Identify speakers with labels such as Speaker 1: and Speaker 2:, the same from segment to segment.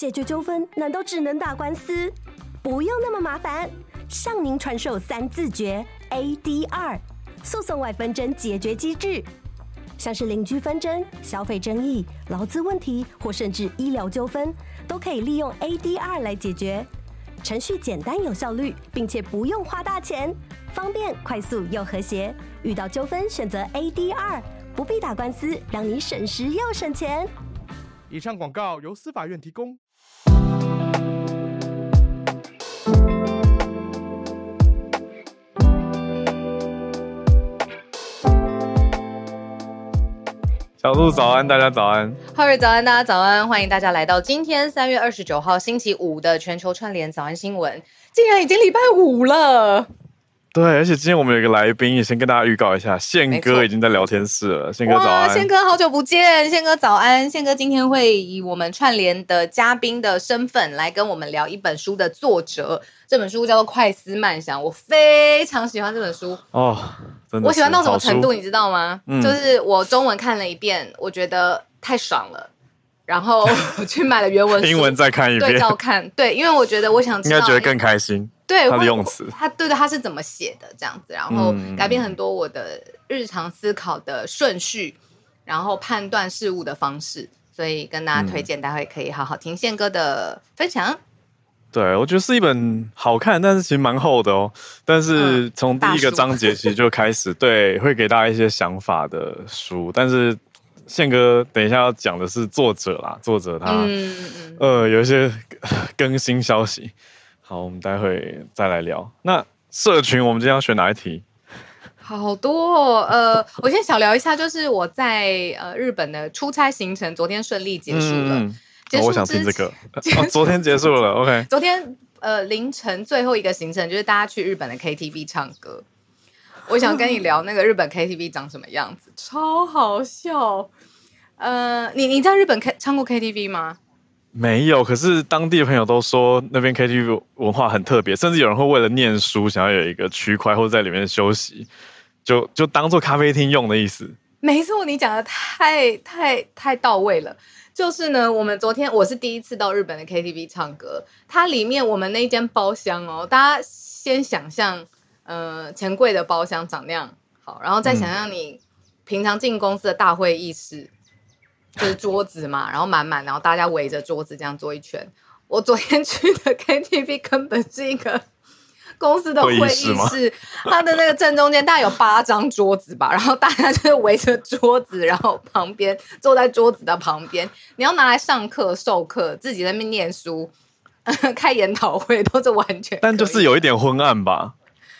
Speaker 1: 解决纠纷难道只能打官司？不用那么麻烦，向您传授3字诀 ADR 诉讼外纷争解决机制，像是邻居纷争、消费争议、劳资问题或甚至医疗纠纷，都可以利用 ADR 来解决。程序简单有效率，并且不用花大钱，方便、快速又和谐。遇到纠纷选择 ADR， 不必打官司，让你省时又省钱。
Speaker 2: 以上广告由司法院提供。
Speaker 3: 小鹿早安，大家早安。
Speaker 4: 浩瑞早安，大家早安，欢迎大家来到今天3月29号星期五的全球串联早安新闻。竟然已经礼拜5了。
Speaker 3: 对，而且今天我们有一个来宾，也先跟大家预告一下，宪哥已经在聊天室了。宪哥早安。
Speaker 4: 宪哥好久不见，宪哥早安。宪哥今天会以我们串联的嘉宾的身份来跟我们聊一本书的作者，这本书叫做《快思慢想》，我非常喜欢这本书
Speaker 3: 哦，真的，
Speaker 4: 我喜欢到什么程度你知道吗？就是我中文看了一遍，我觉得太爽了，然后我去买了原文书，
Speaker 3: 英文再看一遍，
Speaker 4: 对照看，对，因为我觉得我想知道，
Speaker 3: 应该觉得更开心。
Speaker 4: 对，
Speaker 3: 他的用词，
Speaker 4: 他是怎么写的这样子，然后改变很多我的日常思考的顺序，然后判断事物的方式，所以跟大家推荐，待会可以好好听宪哥的分享。
Speaker 3: 对，我觉得是一本好看，但是其实蛮厚的哦。但是从第一个章节其实就开始，对，会给大家一些想法的书。但是宪哥等一下要讲的是作者啦，作者他有一些更新消息。好，我们待会再来聊。那社群，我们今天要选哪一题？
Speaker 4: 好多哦，我先小聊一下，就是我在日本的出差行程，昨天顺利结束了。
Speaker 3: 我想听这个。昨天结束了 ，OK。
Speaker 4: 昨天凌晨最后一个行程就是大家去日本的 KTV 唱歌。我想跟你聊那个日本 KTV 长什么样子，超好笑。你在日本唱过 KTV 吗？
Speaker 3: 没有，可是当地的朋友都说那边 KTV 文化很特别，甚至有人会为了念书想要有一个区块或者在里面休息，就当做咖啡厅用的意思。
Speaker 4: 没错，你讲的太到位了。就是呢，我是第一次到日本的 KTV 唱歌，它里面我们那间包厢哦，大家先想象钱柜的包厢长那样好，然后再想象你平常进公司的大会议室。就是桌子嘛，然后满满，然后大家围着桌子这样坐一圈。我昨天去的 KTV 根本是一个公司的会议室，它的那个正中间大概有8张桌子吧，然后大家就是围着桌子，然后旁边坐在桌子的旁边，你要拿来上课、授课，自己在那边念书、开研讨会都是完全可以，
Speaker 3: 但就是有一点昏暗吧。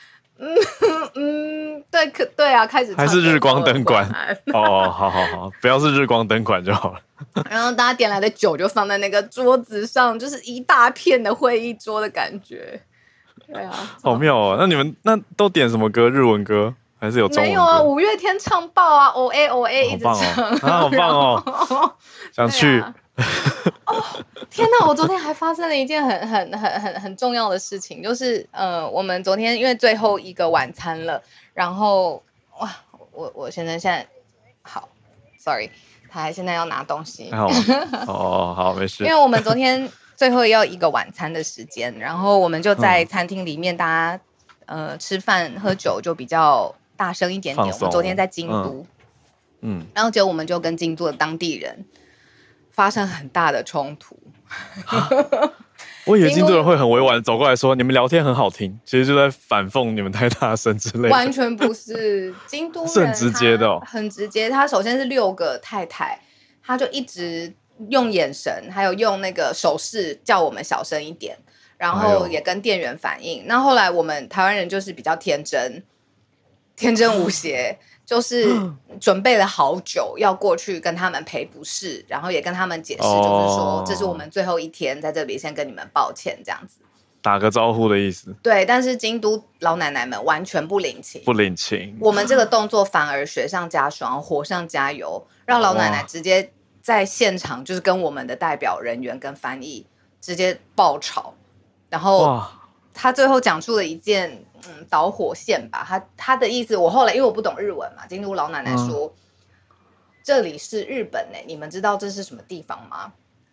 Speaker 4: 对啊，开始
Speaker 3: 还是日光灯管哦，好，不要是日光灯管就好了。
Speaker 4: 然后大家点来的酒就放在那个桌子上，就是一大片的会议桌的感觉。对啊，
Speaker 3: 好妙哦！那你们都点什么歌？日文歌还是有中文歌？
Speaker 4: 没有啊，5月天唱爆啊 ，OA 一直唱，
Speaker 3: 好棒哦，想去。
Speaker 4: 哦，天哪！我昨天还发生了一件很重要的事情，就是我们昨天因为最后一个晚餐了，然后哇，我现在好 ，sorry， 他现在要拿东西。
Speaker 3: 好，没事。
Speaker 4: 因为我们昨天最后要一个晚餐的时间，然后我们就在餐厅里面，大家吃饭喝酒就比较大声一点点。我们昨天在京都，然后结果我们就跟京都的当地人发生很大的冲突。
Speaker 3: 我以为京都人会很委婉走过来说你们聊天很好听，其实就在反讽你们太大声之类的。
Speaker 4: 完全不是，京都人
Speaker 3: 是很直接的
Speaker 4: 很直接。他首先是6个太太，他就一直用眼神还有用那个手势叫我们小声一点，然后也跟店员反映。那后来我们台湾人就是比较天真无邪。就是准备了好久要过去跟他们赔不是，然后也跟他们解释，就是说这是我们最后一天在这里，先跟你们抱歉这样子，
Speaker 3: 打个招呼的意思。
Speaker 4: 对，但是京都老奶奶们完全不领情，我们这个动作反而雪上加霜，火上加油，让老奶奶直接在现场就是跟我们的代表人员跟翻译直接爆吵，然后他最后讲出了一件导火线吧，他的意思，我后来因为我不懂日文嘛，京都老奶奶说，这里是日本你们知道这是什么地方吗？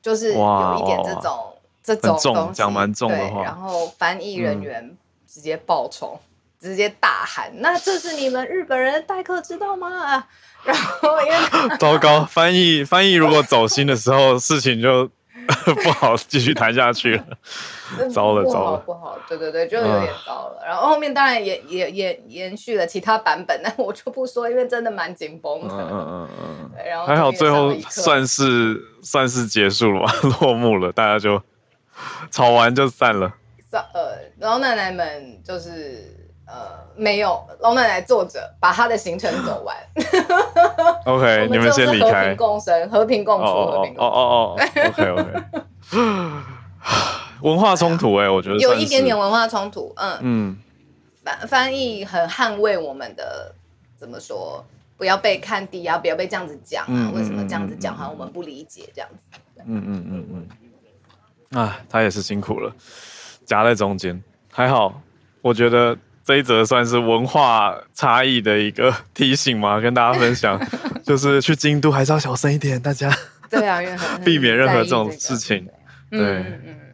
Speaker 4: 就是有一点这种东西，
Speaker 3: 讲蛮重的话，
Speaker 4: 然后翻译人员直接爆冲，直接大喊：“那这是你们日本人的代课，知道吗？”然后因为
Speaker 3: 糟糕，翻译如果走心的时候，事情就不好继续谈下去了，糟了，
Speaker 4: 不好，对，就有点糟了。然后后面当然也延续了其他版本，但我就不说，因为真的蛮紧绷的。然后
Speaker 3: 还好最后算是结束了吧，落幕了，大家就吵完就散了。
Speaker 4: 老奶奶们就是没有，老奶奶坐着把她的行程走完。
Speaker 3: OK， 你们先离开。和平
Speaker 4: 共生，和平共处，和平共处。
Speaker 3: OK。文化冲突我觉得
Speaker 4: 有一点点文化冲突。翻译很捍卫我们的怎么说？不要被看低啊，不要被这样子讲啊。为什么这样子讲？好像我们不理解这样子。
Speaker 3: 他也是辛苦了，夹在中间，还好，我觉得这一则算是文化差异的一个提醒嘛，跟大家分享，就是去京都还是要小声一点，大家。
Speaker 4: 对啊，
Speaker 3: 避免任何这种事情。对，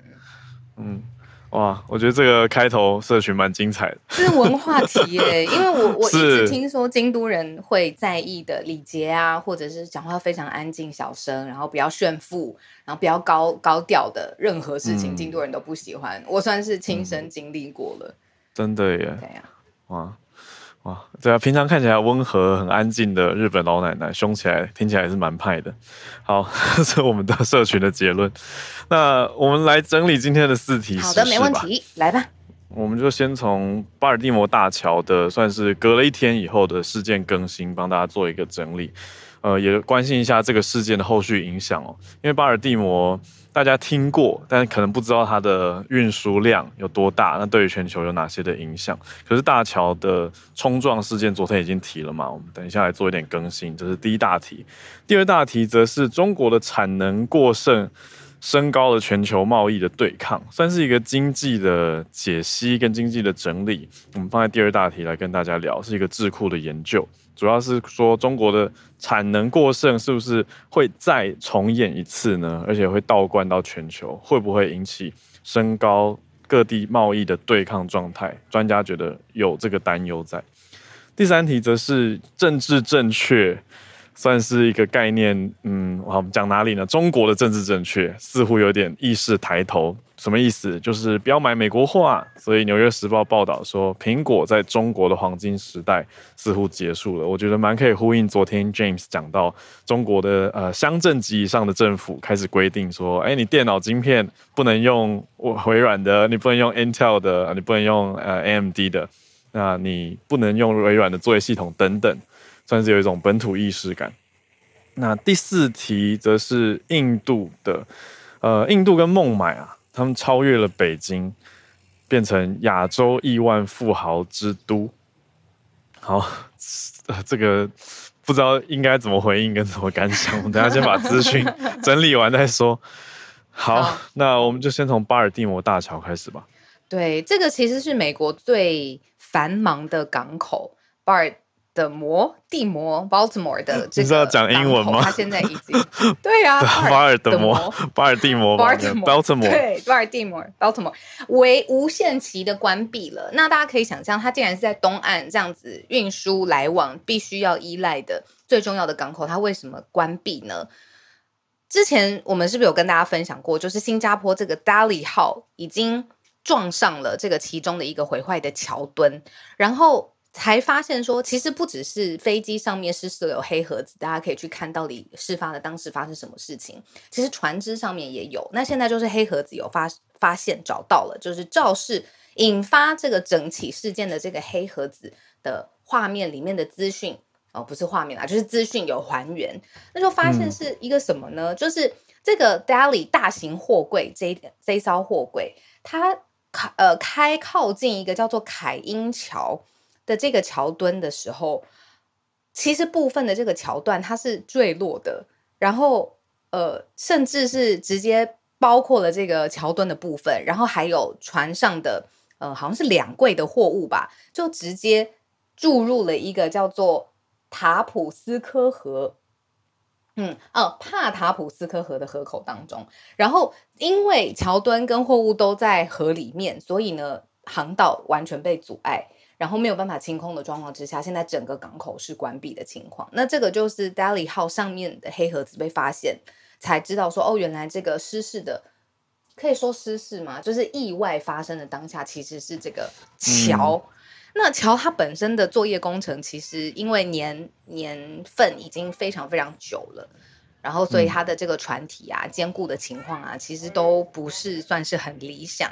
Speaker 3: 哇，我觉得这个开头社群蛮精彩的，
Speaker 4: 是文化题耶。因为我一直听说京都人会在意的礼节啊，或者是讲话非常安静小声，然后不要炫富，然后不要高调的任何事情，京都人都不喜欢。我算是亲身经历过了，
Speaker 3: 真的耶。
Speaker 4: 对
Speaker 3: 啊，哇，对啊，平常看起来温和、很安静的日本老奶奶，凶起来听起来也是蛮派的。好，这是我们的社群的结论。那我们来整理今天的4题时事吧。
Speaker 4: 好的，没问题，来吧。
Speaker 3: 我们就先从巴尔的摩大桥的算是隔了1天以后的事件更新，帮大家做一个整理。也关心一下这个事件的后续影响哦。因为巴尔的摩大家听过，但是可能不知道它的运输量有多大，那对于全球有哪些的影响？可是大桥的冲撞事件昨天已经提了嘛，我们等一下来做一点更新，这是第一大题。第二大题则是中国的产能过剩升高了全球贸易的对抗，算是一个经济的解析跟经济的整理。我们放在第二大题来跟大家聊，是一个智库的研究，主要是说中国的产能过剩是不是会再重演一次呢？而且会倒灌到全球，会不会引起升高各地贸易的对抗状态？专家觉得有这个担忧在。第三题则是政治正确。算是一个概念，我们讲哪里呢？中国的政治正确似乎有点意识抬头，什么意思？就是不要买美国货啊。所以《纽约时报》报道说，苹果在中国的黄金时代似乎结束了。我觉得蛮可以呼应昨天 James 讲到，中国的乡镇级以上的政府开始规定说，你电脑晶片不能用微软的，你不能用 Intel 的，你不能用AMD 的，那你不能用微软的作业系统等等。算是有一种本土意识感。那第4题则是印度的，印度跟孟买啊，他们超越了北京，变成亚洲亿万富豪之都。好，这个不知道应该怎么回应跟怎么感想，我们等一下先把资讯整理完再说。好，那我们就先从巴尔的摩大桥开始吧。
Speaker 4: 对，这个其实是美国最繁忙的港口，巴尔的摩 Baltimore 的这个，你
Speaker 3: 是要讲英文吗？
Speaker 4: 它现在已经对啊，
Speaker 3: 巴尔的摩 Baltimore
Speaker 4: 对，巴尔的摩 Baltimore 为无限期的关闭了。那大家可以想象，它既然是在东岸这样子运输来往必须要依赖的最重要的港口，它为什么关闭呢？之前我们是不是有跟大家分享过，就是新加坡这个 Dali 号已经撞上了这个其中的一个毁坏的桥墩，然后才发现说，其实不只是飞机上面失事了有黑盒子，大家可以去看到底事发的当时发生什么事情。其实船只上面也有，那现在就是黑盒子有发现找到了，就是肇事引发这个整起事件的这个黑盒子的画面里面的资讯，不是画面啦，就是资讯有还原。那就发现是一个什么呢？就是这个 Dali 大型货柜这艘货柜，它开靠近一个叫做凯英桥的这个桥墩的时候，其实部分的这个桥段它是坠落的，然后甚至是直接包括了这个桥墩的部分，然后还有船上的好像是2柜的货物吧，就直接注入了一个叫做塔普斯科河。 帕塔普斯科河的河口当中，然后因为桥墩跟货物都在河里面，所以呢航道完全被阻碍，然后没有办法清空的状况之下，现在整个港口是关闭的情况。那这个就是 Dali 号上面的黑盒子被发现，才知道说原来这个失事的，可以说失事吗？就是意外发生的当下，其实是这个桥。那桥它本身的作业工程，其实因为年份已经非常非常久了，然后所以它的这个船体啊、坚固的情况啊，其实都不是算是很理想。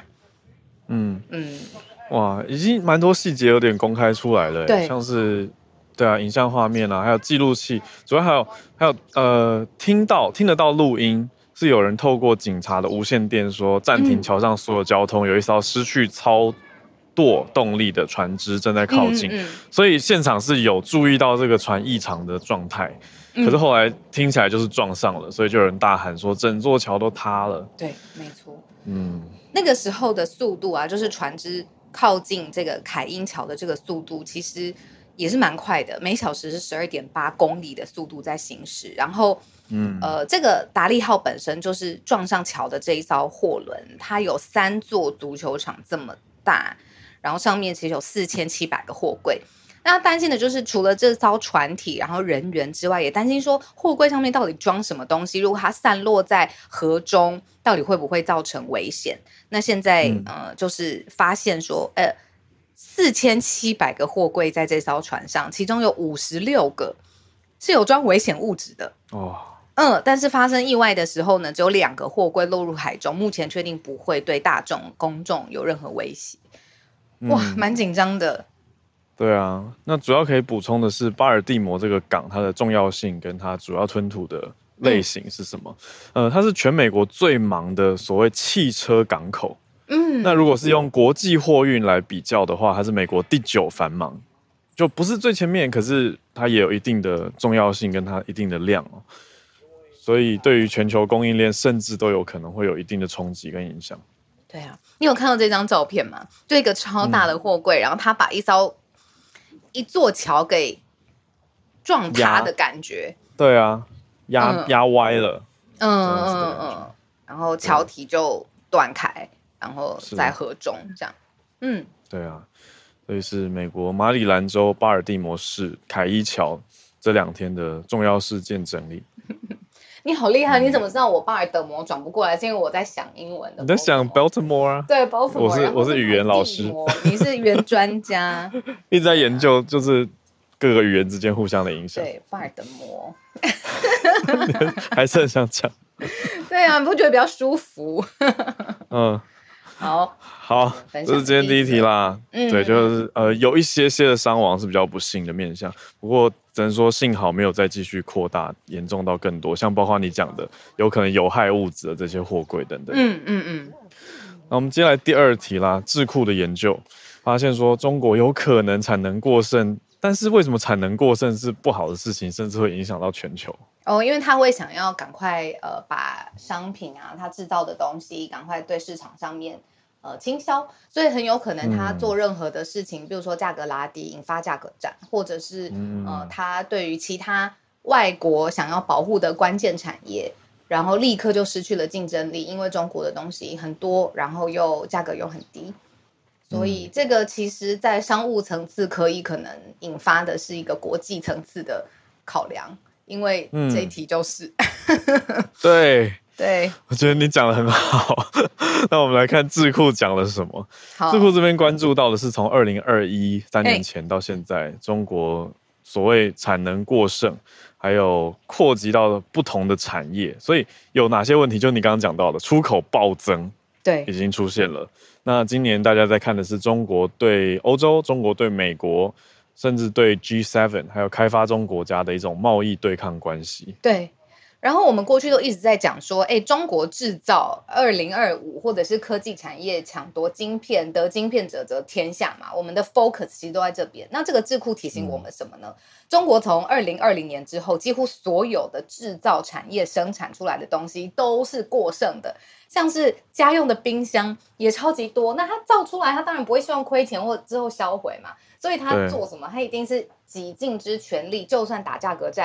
Speaker 3: 哇，已经蛮多细节有点公开出来了，
Speaker 4: 对，
Speaker 3: 像是对啊，影像画面啊，还有记录器，主要还有听得到录音，是有人透过警察的无线电说暂停桥上所有交通，有一艘失去操舵动力的船只正在靠近，所以现场是有注意到这个船异常的状态，可是后来听起来就是撞上了，所以就有人大喊说整座桥都塌了。
Speaker 4: 对，没错。那个时候的速度啊，就是船只靠近这个凯因桥的这个速度，其实也是蛮快的，每小时是12.8公里的速度在行驶。然后，这个达利号本身就是撞上桥的这一艘货轮，它有3座足球场这么大。然后上面其实有4700个货柜，那担心的就是除了这艘船体，然后人员之外，也担心说货柜上面到底装什么东西，如果它散落在河中，到底会不会造成危险？那现在就是发现说4700个货柜在这艘船上，其中有56个是有装危险物质的但是发生意外的时候呢，只有2个货柜落入海中，目前确定不会对公众有任何威胁。哇，蛮紧张的。
Speaker 3: 对啊，那主要可以补充的是巴尔的摩这个港它的重要性跟它主要吞吐的类型是什么？它是全美国最忙的所谓汽车港口。那如果是用国际货运来比较的话，它是美国第9繁忙，就不是最前面，可是它也有一定的重要性跟它一定的量所以对于全球供应链甚至都有可能会有一定的冲击跟影响。
Speaker 4: 对啊，你有看到这张照片吗？就一个超大的货柜，然后他把一座桥给撞塌的感觉。
Speaker 3: 对啊，压歪了。
Speaker 4: 然后桥体就断开，然后在河中这样。
Speaker 3: 对啊，所以是美国马里兰州巴尔的摩市凯伊桥这2天的重要事件整理。
Speaker 4: 你好厉害！你怎么知道我巴尔的摩转不过来？是因为我在想英文的。
Speaker 3: 你在想 Baltimore 啊？
Speaker 4: 对 ，Baltimore。
Speaker 3: 我是语言老师，
Speaker 4: 你是语言专家，
Speaker 3: 一直在研究就是各个语言之间互相的影响。
Speaker 4: 对，巴尔的摩，
Speaker 3: 还是很想讲。
Speaker 4: 对啊，你不觉得比较舒服？好，
Speaker 3: 这是今天第一题啦。对，就是有一些的伤亡是比较不幸的面向，不过只能说幸好没有再继续扩大，严重到更多，像包括你讲的有可能有害物质的这些货柜等等。那我们接下来第2题啦，智库的研究发现说中国有可能产能过剩，但是为什么产能过剩是不好的事情，甚至会影响到全球？
Speaker 4: 因为他会想要赶快把商品啊，他制造的东西赶快对市场上面倾销，所以很有可能他做任何的事情，比如说价格拉低引发价格战，或者是他对于其他外国想要保护的关键产业，然后立刻就失去了竞争力，因为中国的东西很多，然后价格又很低，所以这个其实在商务层次可能引发的是一个国际层次的考量，因为这一题就是对，
Speaker 3: 我觉得你讲得很好。那我们来看智库讲了什么。智库这边关注到的是从2021 3年前到现在，中国所谓产能过剩，还有扩及到不同的产业，所以有哪些问题？就你刚刚讲到的，出口暴增，
Speaker 4: 对，
Speaker 3: 已经出现了。那今年大家在看的是中国对欧洲、中国对美国，甚至对 G7 还有开发中国家的一种贸易对抗关系。
Speaker 4: 对。然后我们过去都一直在讲说，中国制造2025，或者是科技产业抢夺晶片，得晶片者得天下嘛。我们的 focus 其实都在这边。那这个智库提醒我们什么呢？中国从2020年之后，几乎所有的制造产业生产出来的东西都是过剩的，像是家用的冰箱也超级多。那它造出来，它当然不会希望亏钱或之后销毁嘛。所以它做什么？它一定是挤尽之全力，就算打价格战，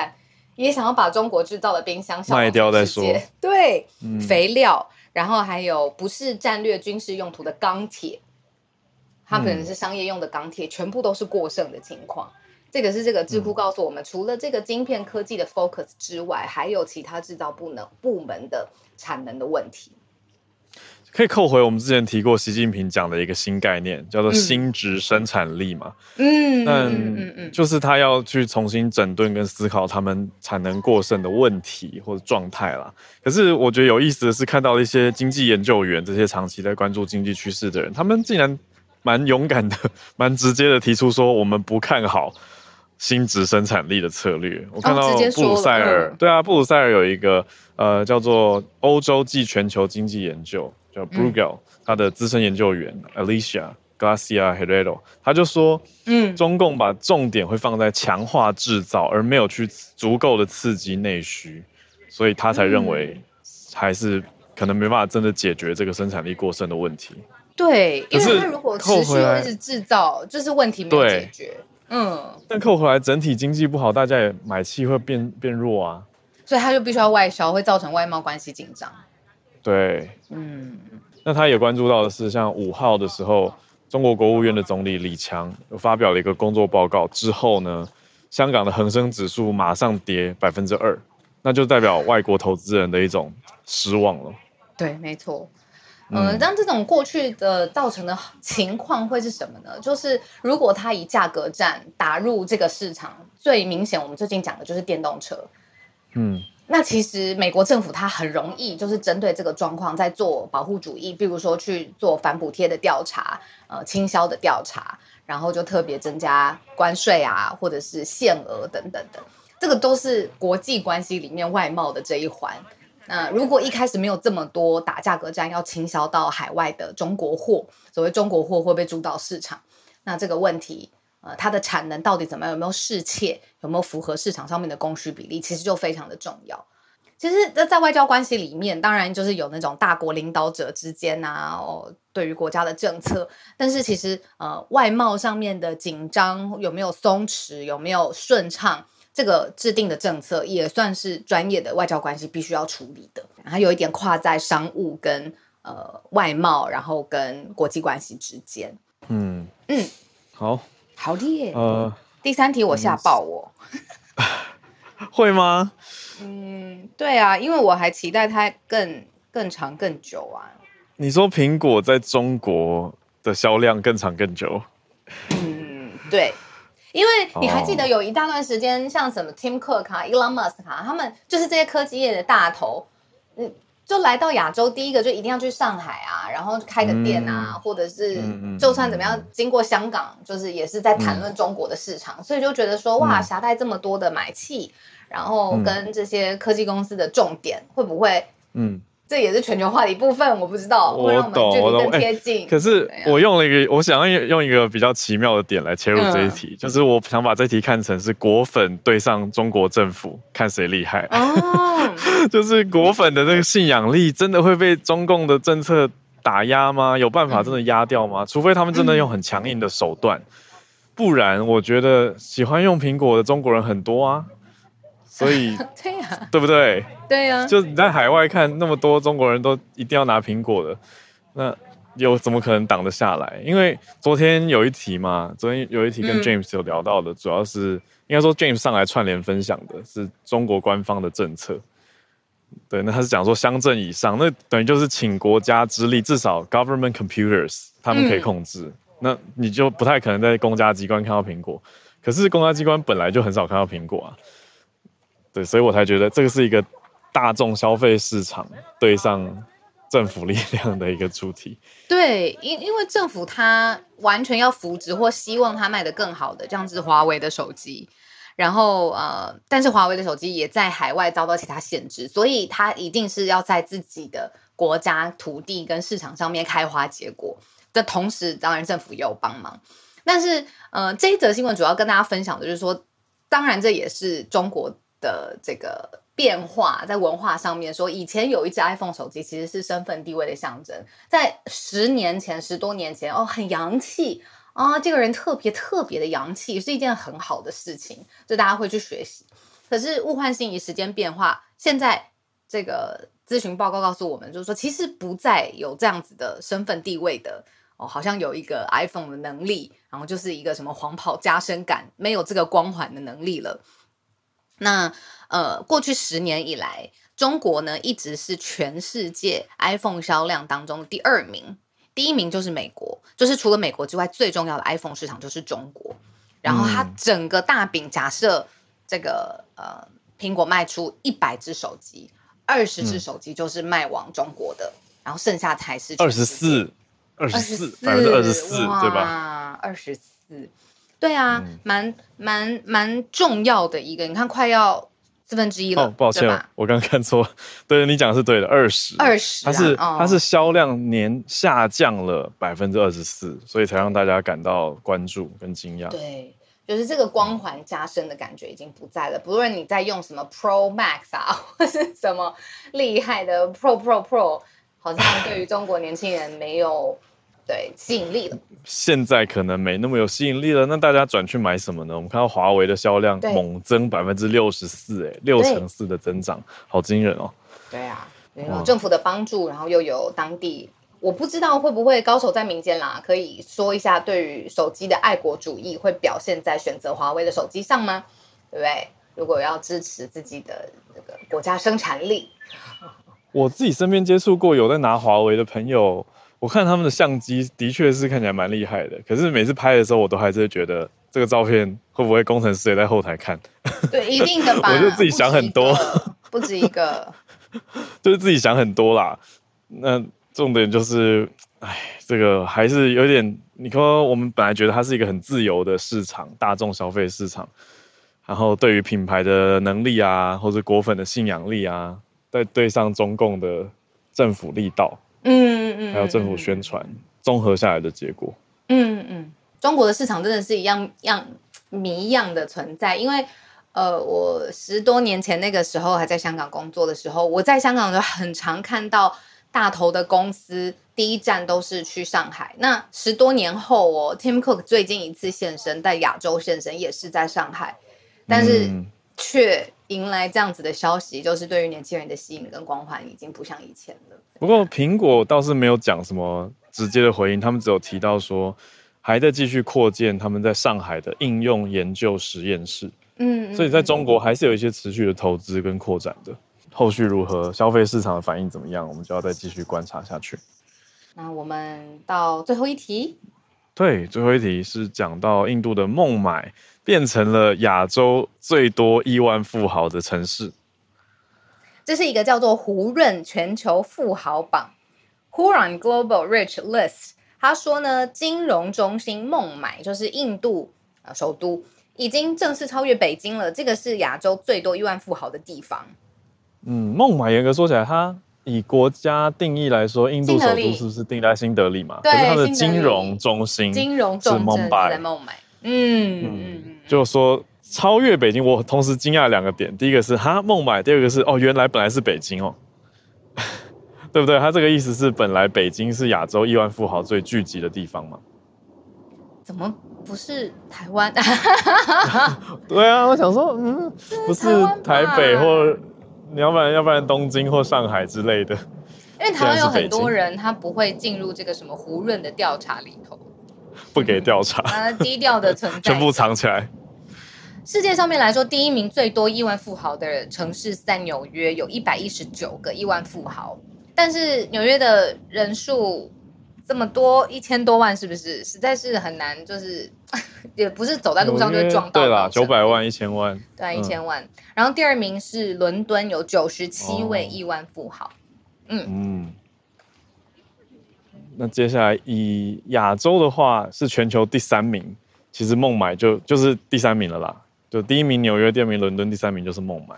Speaker 4: 也想要把中国制造的冰箱
Speaker 3: 卖掉再说。
Speaker 4: 对，肥料，然后还有不是战略军事用途的钢铁，它可能是商业用的钢铁，全部都是过剩的情况。这个是这个智库告诉我们，除了这个晶片科技的 focus 之外，还有其他制造部门的产能的问题。
Speaker 3: 可以扣回我们之前提过习近平讲的一个新概念，叫做新质生产力嘛。就是他要去重新整顿跟思考他们产能过剩的问题或者状态啦。可是我觉得有意思的是，看到一些经济研究员，这些长期在关注经济趋势的人，他们竟然蛮勇敢的、蛮直接的提出说，我们不看好新质生产力的策略。我看到布鲁塞尔，对啊，布鲁塞尔有一个叫做欧洲暨全球经济研究。叫 Bruegel，他的资深研究员 Alicia Garcia Herrero， 他就说，中共把重点会放在强化制造，而没有去足够的刺激内需，所以他才认为还是可能没办法真的解决这个生产力过剩的问题。
Speaker 4: 对，因为他如果持续一直制造，就是问题没有解决。
Speaker 3: 但扣回来，整体经济不好，大家也买气会变弱啊，
Speaker 4: 所以他就必须要外销，会造成外贸关系紧张。
Speaker 3: 对，那他也关注到的是，像5号的时候，中国国务院的总理李强有发表了一个工作报告之后呢，香港的恒生指数马上跌2%，那就代表外国投资人的一种失望了。
Speaker 4: 对，没错。但这种过去的造成的情况会是什么呢？就是如果他以价格战打入这个市场，最明显我们最近讲的就是电动车。那其实美国政府它很容易就是针对这个状况在做保护主义，比如说去做反补贴的调查，倾销的调查，然后就特别增加关税啊，或者是限额等等的，这个都是国际关系里面外贸的这一环。如果一开始没有这么多打价格战要倾销到海外的中国货，所谓中国货会被主导市场，那这个问题它的产能到底怎么样，有没有适切，有没有符合市场上面的供需比例，其实就非常的重要。其实在外交关系里面，当然就是有那种大国领导者之间对于国家的政策，但是其实外贸上面的紧张有没有松弛，有没有顺畅，这个制定的政策也算是专业的外交关系必须要处理的。它有一点跨在商务跟外贸，然后跟国际关系之间。好厉害。第3题我吓爆我。
Speaker 3: 会吗？
Speaker 4: 对啊，因为我还期待它更长更久啊。
Speaker 3: 你说苹果在中国的销量更长更久？
Speaker 4: 对，因为你还记得有一大段时间，像什么 Tim Cook 啊、Elon Musk 啊，他们就是这些科技业的大头，就来到亚洲，第一个就一定要去上海啊，然后开个店啊，或者是就算怎么样，经过香港，就是也是在谈论中国的市场，所以就觉得说哇，携带这么多的买气，然后跟这些科技公司的重点会不会这也是全球化的一部分，我不知道会让我们距离更贴近。
Speaker 3: 可是我想要用一个比较奇妙的点来切入这一题，就是我想把这题看成是果粉对上中国政府，看谁厉害。就是果粉的那个信仰力真的会被中共的政策打压吗？有办法真的压掉吗？除非他们真的用很强硬的手段，不然我觉得喜欢用苹果的中国人很多啊。所以
Speaker 4: 对啊，
Speaker 3: 对不对？
Speaker 4: 对啊，
Speaker 3: 就你在海外看那么多中国人都一定要拿苹果的，那怎么可能挡得下来？因为昨天有一题跟 James 有聊到的，主要是应该说 James 上来串联分享的是中国官方的政策。对，那他是讲说乡镇以上，那等于就是请国家之力，至少 government computers 他们可以控制，那你就不太可能在公家机关看到苹果。可是公家机关本来就很少看到苹果啊。对，所以我才觉得这个是一个大众消费市场对上政府力量的一个主题。
Speaker 4: 对，因为政府它完全要扶植或希望它卖得更好的，像是华为的手机，然后但是华为的手机也在海外遭到其他限制，所以它一定是要在自己的国家土地跟市场上面开花结果。的同时，当然政府也有帮忙。但是这一则新闻主要跟大家分享的就是说，当然这也是中国的这个变化，在文化上面说，以前有一只 iPhone 手机其实是身份地位的象征，在10多年前很洋气啊，这个人特别的洋气，是一件很好的事情，就大家会去学习。 可是物换星移，时间变化，现在这个咨询报告告诉我们，就是说其实不再有这样子的身份地位的好像有一个 iPhone 的能力，然后就是一个什么黄袍加身感，没有这个光环的能力了。那过去10年以来，中国呢一直是全世界 iPhone 销量当中的第2名，第1名就是美国，就是除了美国之外最重要的 iPhone 市场就是中国。然后它整个大饼，假设这个苹果卖出100只手机，20只手机就是卖往中国的，然后剩下才是
Speaker 3: 24%，对吧
Speaker 4: ？24%，对啊，蛮重要的一个，你看快要1/4了。
Speaker 3: 抱歉，我刚看错，对，你讲的是对的，20%，它是销量年下降了24%，所以才让大家感到关注跟惊讶。
Speaker 4: 对，就是这个光环加深的感觉已经不在了。不论你在用什么 Pro Max 啊，或是什么厉害的 Pro， 好像对于中国年轻人没有吸引力了。
Speaker 3: 现在可能没那么有吸引力了，那大家转去买什么呢？我们看到华为的销量猛增64%，6%的增长，好惊人哦。
Speaker 4: 对啊，有政府的帮助，然后又有当地，我不知道会不会高手在民间啦，可以说一下对于手机的爱国主义会表现在选择华为的手机上吗？对不对？如果要支持自己的这个国家生产力，
Speaker 3: 我自己身边接触过有在拿华为的朋友，我看他们的相机的确是看起来蛮厉害的，可是每次拍的时候，我都还是觉得这个照片会不会工程师也在后台看？
Speaker 4: 对，一定的吧。
Speaker 3: 我就自己想很多，
Speaker 4: 不止一个，
Speaker 3: 就是自己想很多啦。那重点就是，这个还是有点，你说我们本来觉得它是一个很自由的市场，大众消费市场，然后对于品牌的能力啊，或者果粉的信仰力啊，再对上中共的政府力道。还有政府宣传，综合下来的结果。
Speaker 4: 中国的市场真的是一样谜一样的存在，因为我10多年前那个时候还在香港工作的时候，我在香港就很常看到大头的公司第一站都是去上海。那10多年后Tim Cook 最近一次现身，在亚洲现身也是在上海，但是却迎来这样子的消息，就是对于年轻人的吸引跟光环已经不像以前了。
Speaker 3: 不过苹果倒是没有讲什么直接的回应，他们只有提到说还在继续扩建他们在上海的应用研究实验室。所以在中国还是有一些持续的投资跟扩展的。后续如何，消费市场的反应怎么样，我们就要再继续观察下去。
Speaker 4: 那我们到最后一题。
Speaker 3: 对，最后一题是讲到印度的孟买变成了亚洲最多亿万富豪的城市。
Speaker 4: 这是一个叫做胡润全球富豪榜 Hurun Global Rich List。 他说呢，金融中心孟买就是印度首都，已经正式超越北京了，这个是亚洲最多亿万富豪的地方。
Speaker 3: 孟买严格说起来，它以国家定义来说，印度首都是不是定在新德里嘛？
Speaker 4: 对，
Speaker 3: 可是它的金融中心是孟买，
Speaker 4: 在孟买。
Speaker 3: 就说超越北京，我同时惊讶2个点，第一个是孟买，第二个是原来本来是北京对不对？他这个意思是本来北京是亚洲亿万富豪最聚集的地方吗？
Speaker 4: 怎么不是台湾？
Speaker 3: 对啊，我想说，不是台北或要不然东京或上海之类的。
Speaker 4: 因为台湾有很多人他不会进入这个什么胡润的调查里头，
Speaker 3: 不给调查，
Speaker 4: 低调的存在，
Speaker 3: 全部藏起来。
Speaker 4: 世界上面来说，第1名最多亿万富豪的城市在纽约，有119个亿万富豪。但是纽约的人数这么多，1000多万，是不是实在是很难？就是也不是走在路上就会撞到。
Speaker 3: 对啦，900万、1000万，
Speaker 4: 对，1000万。然后第2名是伦敦，有97位亿万富豪。
Speaker 3: 那接下来以亚洲的话，是全球第3名。其实孟买就是第3名了啦。就第1名纽约，第2名伦敦，第3名就是孟买。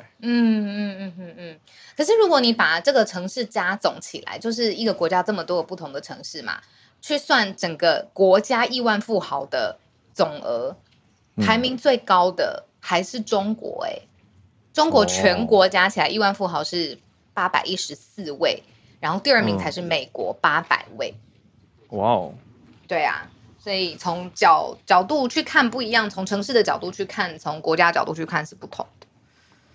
Speaker 4: 可是如果你把这个城市加总起来，就是一个国家这么多个不同的城市嘛，去算整个国家亿万富豪的总额，排名最高的还是中国。中国全国加起来亿万富豪是814位，然后第2名才是美国800位。
Speaker 3: 哇哦！
Speaker 4: 对啊。所以从角度去看不一样，从城市的角度去看，从国家角度去看是不同的。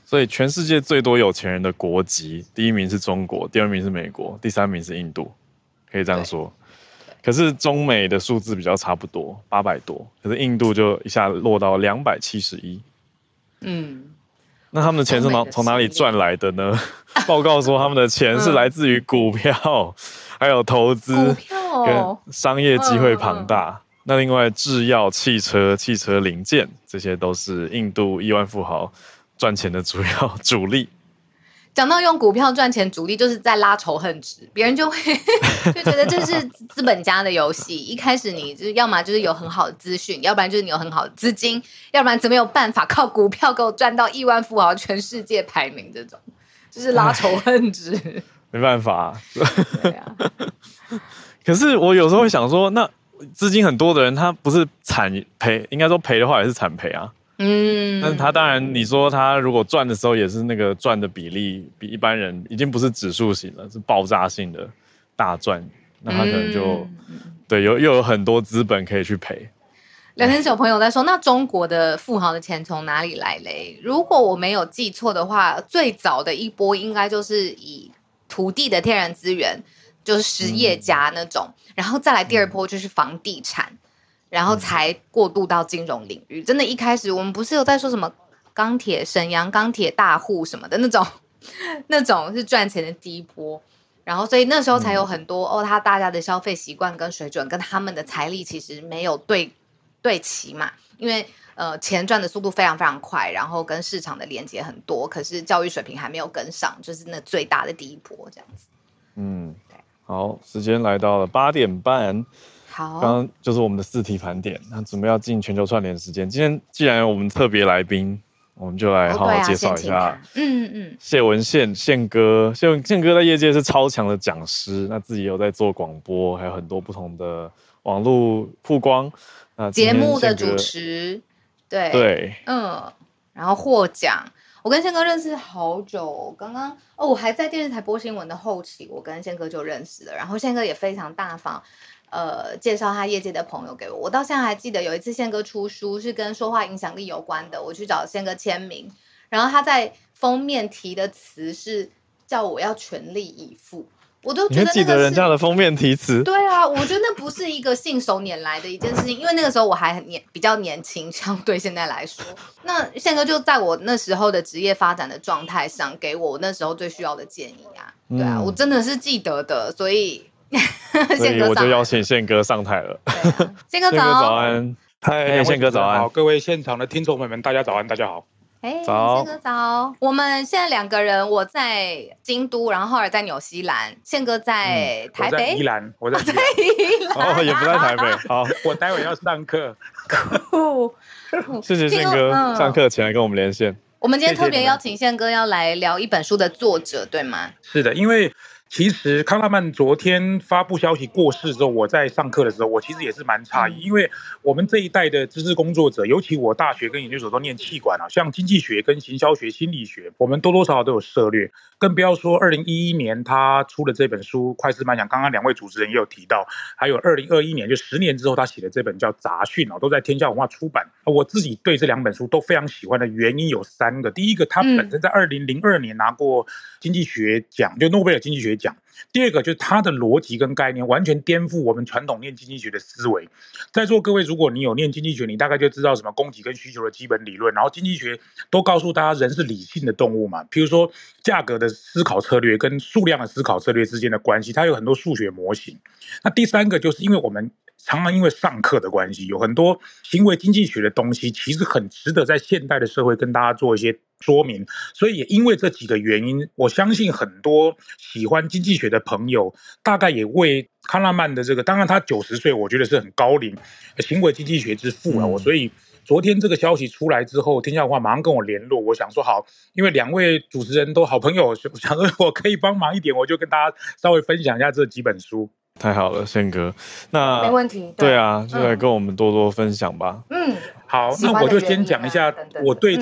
Speaker 3: 所以全世界最多有钱人的国籍，第一名是中国，第二名是美国，第三名是印度，可以这样说。可是中美的数字比较差不多，800多，可是印度就一下落到271。那他们的钱是从哪里赚来的呢？报告说他们的钱是来自于股票，还有投资，跟商业机会庞大。那另外制药、汽车零件，这些都是印度亿万富豪赚钱的主力。
Speaker 4: 讲到用股票赚钱主力，就是在拉仇恨值，别人就会就觉得这是资本家的游戏。一开始你就是要么就是有很好的资讯，要不然就是你有很好的资金，要不然怎么有办法靠股票给我赚到亿万富豪、全世界排名这种，就是拉仇恨值。
Speaker 3: 没办法，
Speaker 4: 对啊。
Speaker 3: 可是我有时候会想说，那资金很多的人，他不是惨赔，应该说赔的话也是惨赔啊。但是他当然，你说他如果赚的时候，也是那个赚的比例比一般人已经不是指数型了，是爆炸性的大赚，那他可能就对又有很多资本可以去赔。
Speaker 4: 聊天室有朋友在说，那中国的富豪的钱从哪里来嘞？如果我没有记错的话，最早的一波应该就是以土地的天然资源，就是实业家那种，然后再来第二波就是房地产。然后才过渡到金融领域。真的，一开始我们不是有在说什么钢铁沈阳钢铁大户什么的那种是赚钱的第一波。然后所以那时候才有很多大家的消费习惯跟水准跟他们的财力其实没有对齐嘛，因为钱赚的速度非常非常快，然后跟市场的连接很多，可是教育水平还没有跟上，就是那最大的第一波这样子。
Speaker 3: 好，时间来到了8点半。
Speaker 4: 好，
Speaker 3: 刚刚就是我们的4题盘点，那准备要进全球串联时间。今天既然有我们特别来宾，我们就来好好介绍一下。谢文宪哥，宪哥在业界是超强的讲师，那自己有在做广播，还有很多不同的网络曝光。
Speaker 4: 节目的主持，对，然后获奖。我跟宪哥认识好久，刚刚我还在电视台播新闻的后期，我跟宪哥就认识了。然后宪哥也非常大方。介绍他业界的朋友给我，我到现在还记得有一次宪哥出书是跟说话影响力有关的，我去找宪哥签名，然后他在封面提的词是叫我要全力以赴，我都觉得
Speaker 3: 你会记得人家的封面题词？
Speaker 4: 对啊，我觉得那不是一个信手拈来的一件事情，因为那个时候我还比较年轻，相对现在来说，那宪哥就在我那时候的职业发展的状态上，给我那时候最需要的建议啊，对啊，我真的是记得的，所以
Speaker 3: 我就邀请宪哥上台了。
Speaker 4: 宪哥
Speaker 3: 早安，嗨，宪哥早安，
Speaker 5: 好，各位现场的听众朋友们，大家早安，大家好。
Speaker 3: 早，
Speaker 4: 宪哥早。我们现在2个人，我在京都，然后后来在纽西兰，宪哥在台北，
Speaker 5: 我在宜兰，
Speaker 4: 我在宜兰，
Speaker 3: 也不在台北。好，
Speaker 5: 我待会要上课。
Speaker 3: 谢谢宪哥上课前来跟我们连线。
Speaker 4: 我们今天特别邀请宪哥要来聊一本书的作者，对吗？
Speaker 5: 是的，因为其实康拉曼昨天发布消息过世之后，我在上课的时候，我其实也是蛮诧异，因为我们这一代的知识工作者，尤其我大学跟研究所都念企管啊，像经济学跟行销学、心理学，我们多多少少都有涉猎，更不要说2011年他出的这本书《快思慢想》，刚刚2位主持人也有提到，还有2021年就10年之后他写的这本叫《杂讯》啊，都在天下文化出版。我自己对这2本书都非常喜欢的原因有3个，第一个，他本身在2002年拿过经济学奖，就诺贝尔经济学奖。第二个就是它的逻辑跟概念完全颠覆我们传统念经济学的思维。在座各位，如果你有念经济学，你大概就知道什么供给跟需求的基本理论，然后经济学都告诉大家人是理性的动物嘛，比如说价格的思考策略跟数量的思考策略之间的关系，它有很多数学模型。那第3个就是因为我们常常因为上课的关系，有很多行为经济学的东西其实很值得在现代的社会跟大家做一些说明，所以也因为这几个原因，我相信很多喜欢经济学的朋友大概也为康拉曼的这个，当然他90岁我觉得是很高龄，行为经济学之父啊，所以昨天这个消息出来之后，天下文化马上跟我联络，我想说好，因为2位主持人都好朋友，想说我可以帮忙一点，我就跟大家稍微分享一下这几本书。
Speaker 3: 太好了，宪哥，那
Speaker 4: 没问题。
Speaker 3: 对啊，就来跟我们多多分享吧。
Speaker 5: 好，那我就先讲一下我对这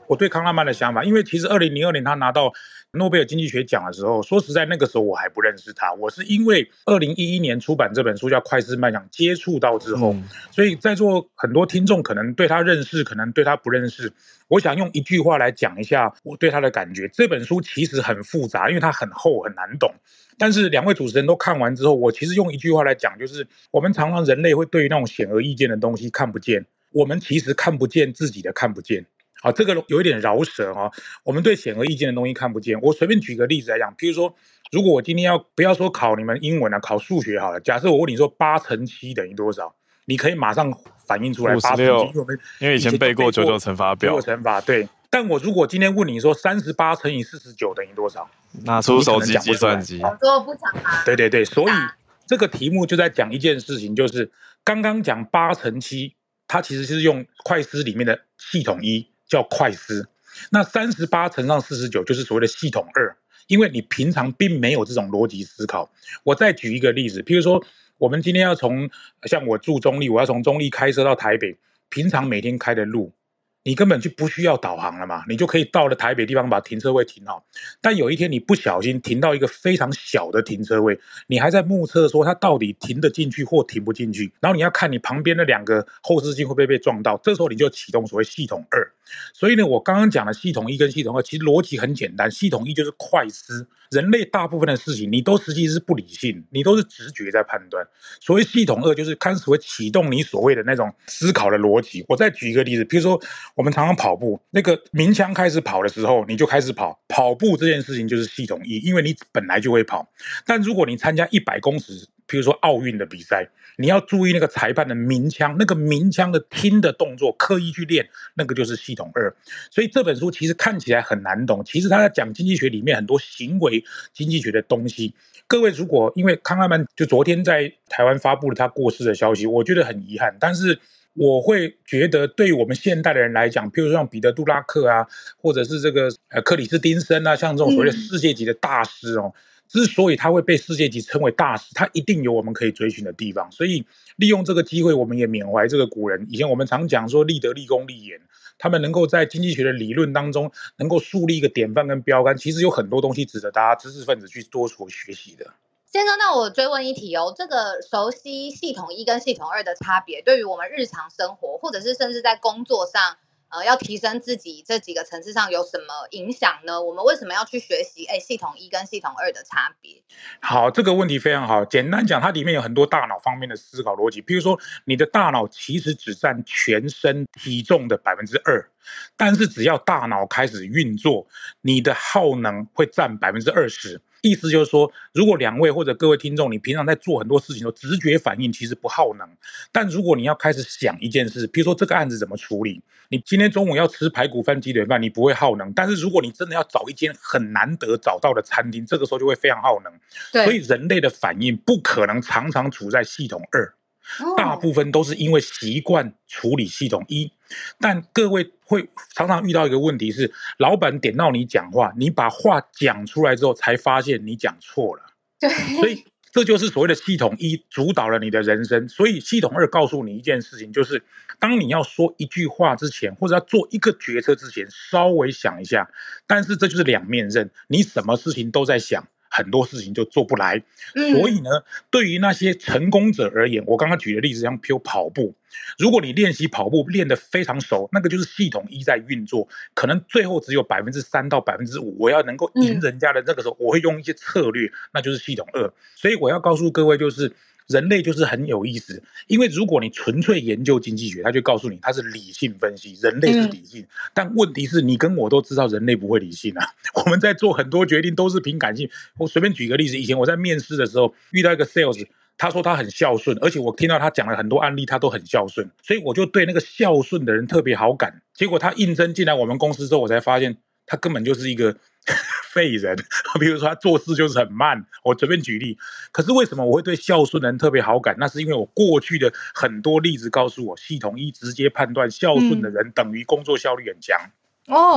Speaker 5: 我对康拉曼的想法，因为其实2002年他拿到诺贝尔经济学奖的时候，说实在那个时候我还不认识他，我是因为2011年出版这本书叫《快思慢想》接触到之后，所以在座很多听众可能对他认识，可能对他不认识，我想用一句话来讲一下我对他的感觉。这本书其实很复杂，因为它很厚很难懂，但是两位主持人都看完之后，我其实用一句话来讲，就是我们常常人类会对于那种显而易见的东西看不见，我们其实看不见自己的看不见。好，这个有一点饶舌啊。我们对显而易见的东西看不见。我随便举个例子来讲，譬如说，如果我今天不要说考你们英文啊，考数学好了，假设我问你说8乘7等于多少，你可以马上反映出来8乘7，
Speaker 3: 因为以前背过99乘法表。
Speaker 5: 99乘法对。但我如果今天问你说38乘以49等于多少，
Speaker 3: 拿出手机计算机，
Speaker 4: 我不讲啊。
Speaker 5: 对对对，所以这个题目就在讲一件事情，就是刚刚讲8乘7，它其实是用快思里面的系统1。叫快思，那38乘上49就是所谓的系统2，因为你平常并没有这种逻辑思考。我再举一个例子，譬如说，我们今天要像我住中坜，我要从中坜开车到台北，平常每天开的路，你根本就不需要导航了嘛，你就可以到了台北地方把停车位停好。但有一天你不小心停到一个非常小的停车位，你还在目测说它到底停得进去或停不进去，然后你要看你旁边的2个后视镜会不会被撞到，这时候你就启动所谓系统2。所以呢，我刚刚讲的系统1跟系统2其实逻辑很简单，系统1就是快思，人类大部分的事情你都实际是不理性，你都是直觉在判断。所谓系统2就是开始会启动你所谓的那种思考的逻辑。我再举一个例子，比如说我们常常跑步，那个鸣枪开始跑的时候，你就开始跑。跑步这件事情就是系统1，因为你本来就会跑。但如果你参加100公尺，比如说奥运的比赛，你要注意那个裁判的鸣枪，那个鸣枪的听的动作，刻意去练，那个就是系统2。所以这本书其实看起来很难懂，其实他在讲经济学里面很多行为经济学的东西。各位如果因为康拉曼就昨天在台湾发布了他过世的消息，我觉得很遗憾，但是我会觉得对于我们现代的人来讲，譬如说像彼得·杜拉克啊，或者是这个克里斯汀森啊，像这种所谓的世界级的大师哦，之所以他会被世界级称为大师，他一定有我们可以追寻的地方。所以利用这个机会，我们也缅怀这个古人。以前我们常讲说立德、立功、立言，他们能够在经济学的理论当中能够树立一个典范跟标杆，其实有很多东西值得大家知识分子去多所学习的。
Speaker 4: 先生，那我追问一题哦，这个熟悉系统1跟系统2的差别，对于我们日常生活，或者是甚至在工作上，要提升自己这几个层次上有什么影响呢？我们为什么要去学习系统1跟系统2的差别？
Speaker 5: 好，这个问题非常好。简单讲，它里面有很多大脑方面的思考逻辑。比如说，你的大脑其实只占全身体重的2%，但是只要大脑开始运作，你的耗能会占20%。意思就是说，如果2位或者各位听众，你平常在做很多事情的直觉反应其实不耗能，但如果你要开始想一件事，比如说这个案子怎么处理，你今天中午要吃排骨饭、鸡腿饭，你不会耗能，但是如果你真的要找一间很难得找到的餐厅，这个时候就会非常耗能。所以人类的反应不可能常常处在系统2。大部分都是因为习惯处理系统1，但各位会常常遇到一个问题是，老板点到你讲话，你把话讲出来之后才发现你讲错了。
Speaker 4: 对，
Speaker 5: 所以这就是所谓的系统1主导了你的人生。所以系统2告诉你一件事情，就是当你要说一句话之前，或者要做一个决策之前，稍微想一下。但是这就是两面刃，你什么事情都在想，很多事情就做不来。所以呢，对于那些成功者而言，我刚刚举的例子像譬如跑步，如果你练习跑步练得非常熟，那个就是系统1在运作，可能最后只有3%到5%，我要能够赢人家的那个时候，我会用一些策略，那就是系统2。所以我要告诉各位，就是人类就是很有意思，因为如果你纯粹研究经济学，他就告诉你它是理性分析，人类是理性，但问题是你跟我都知道人类不会理性啊，我们在做很多决定都是凭感性。我随便举个例子，以前我在面试的时候遇到一个 sales， 他说他很孝顺，而且我听到他讲了很多案例，他都很孝顺，所以我就对那个孝顺的人特别好感。结果他应征进来我们公司之后，我才发现他根本就是一个废人，比如说他做事就是很慢，我随便举例。可是为什么我会对孝顺的人特别好感？那是因为我过去的很多例子告诉我，系统1直接判断孝顺的人等于工作效率很强。